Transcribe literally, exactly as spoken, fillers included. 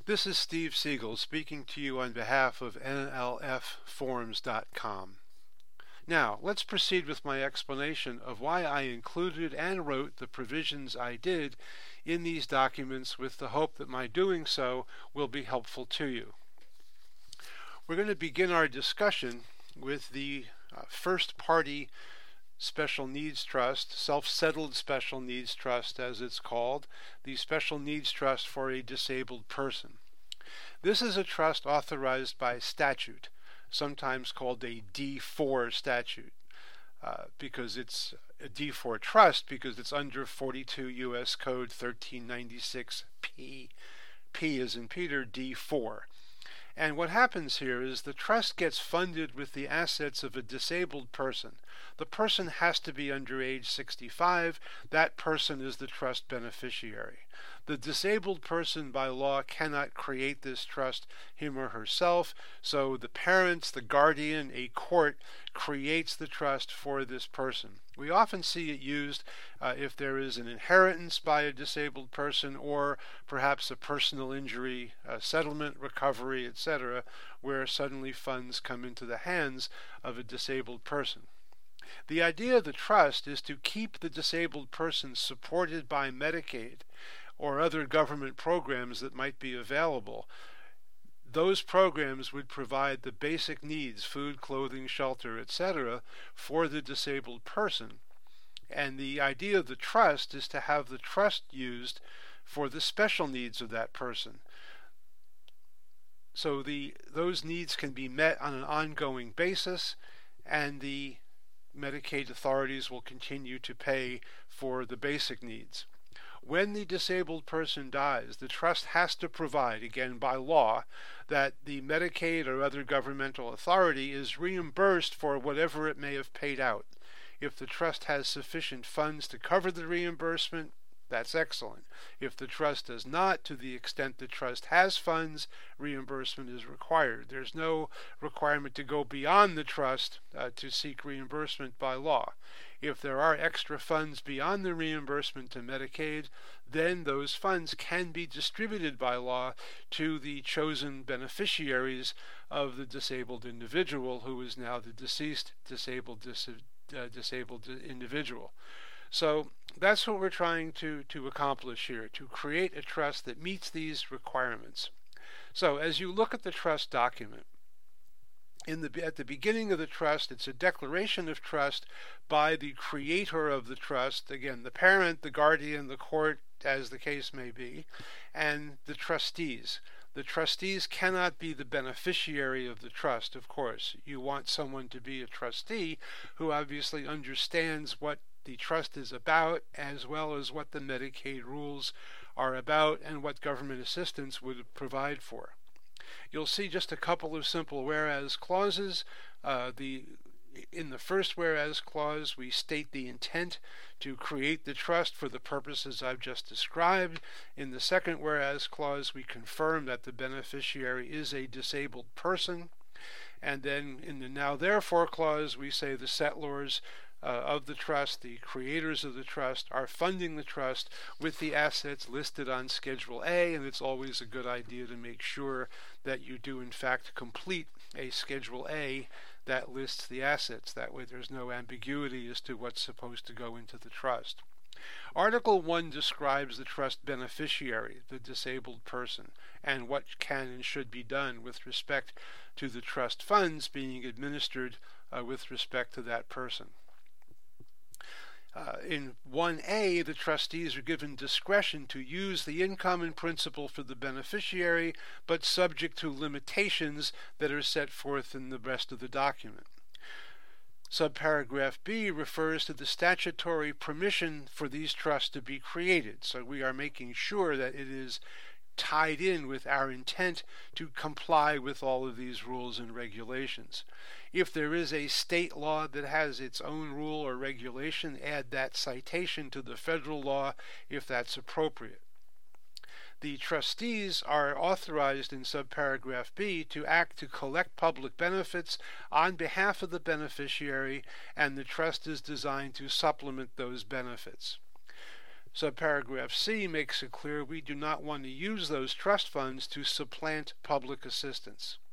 This is Steve Siegel speaking to you on behalf of N L F forms dot com. Now, let's proceed with my explanation of why I included and wrote the provisions I did in these documents with the hope that my doing so will be helpful to you. We're going to begin our discussion with the uh, first party Special Needs Trust, Self-Settled Special Needs Trust as it's called, the Special Needs Trust for a Disabled Person. This is a trust authorized by statute, sometimes called a D four statute, uh, because it's a D four trust because it's under forty-two U S Code thirteen ninety-six P. P as in Peter, D four. And what happens here is the trust gets funded with the assets of a disabled person. The person has to be under age sixty-five. That person is the trust beneficiary. The disabled person by law cannot create this trust him or herself, so the parents, the guardian, a court creates the trust for this person. We often see it used uh, if there is an inheritance by a disabled person or perhaps a personal injury uh, settlement, recovery, et cetera, where suddenly funds come into the hands of a disabled person. The idea of the trust is to keep the disabled person supported by Medicaid or other government programs that might be available. Those programs would provide the basic needs, food, clothing, shelter, et cetera, for the disabled person. And the idea of the trust is to have the trust used for the special needs of that person. So the those needs can be met on an ongoing basis, and the Medicaid authorities will continue to pay for the basic needs. When the disabled person dies, the trust has to provide, again by law, that the Medicaid or other governmental authority is reimbursed for whatever it may have paid out. If the trust has sufficient funds to cover the reimbursement, that's excellent. If the trust does not, to the extent the trust has funds, reimbursement is required. There's no requirement to go beyond the trust uh, to seek reimbursement by law. If there are extra funds beyond the reimbursement to Medicaid, then those funds can be distributed by law to the chosen beneficiaries of the disabled individual who is now the deceased disabled, dis uh, disabled individual. So that's what we're trying to, to accomplish here, to create a trust that meets these requirements. So as you look at the trust document, in the, at the beginning of the trust, it's a declaration of trust by the creator of the trust, again, the parent, the guardian, the court, as the case may be, and the trustees. The trustees cannot be the beneficiary of the trust, of course. You want someone to be a trustee who obviously understands what the trust is about, as well as what the Medicaid rules are about and what government assistance would provide for. You'll see just a couple of simple whereas clauses. Uh, the in the first whereas clause, we state the intent to create the trust for the purposes I've just described. In the second whereas clause, we confirm that the beneficiary is a disabled person. And then in the now therefore clause, we say the settlors Uh, of the trust, the creators of the trust, are funding the trust with the assets listed on Schedule A, and it's always a good idea to make sure that you do in fact complete a Schedule A that lists the assets. That way there's no ambiguity as to what's supposed to go into the trust. Article one describes the trust beneficiary, the disabled person, and what can and should be done with respect to the trust funds being administered uh, with respect to that person. Uh, in one A, the trustees are given discretion to use the income and principal for the beneficiary, but subject to limitations that are set forth in the rest of the document. Subparagraph B refers to the statutory permission for these trusts to be created, so we are making sure that it is tied in with our intent to comply with all of these rules and regulations. If there is a state law that has its own rule or regulation, add that citation to the federal law if that's appropriate. The trustees are authorized in subparagraph B to act to collect public benefits on behalf of the beneficiary, and the trust is designed to supplement those benefits. Subparagraph C makes it clear we do not want to use those trust funds to supplant public assistance.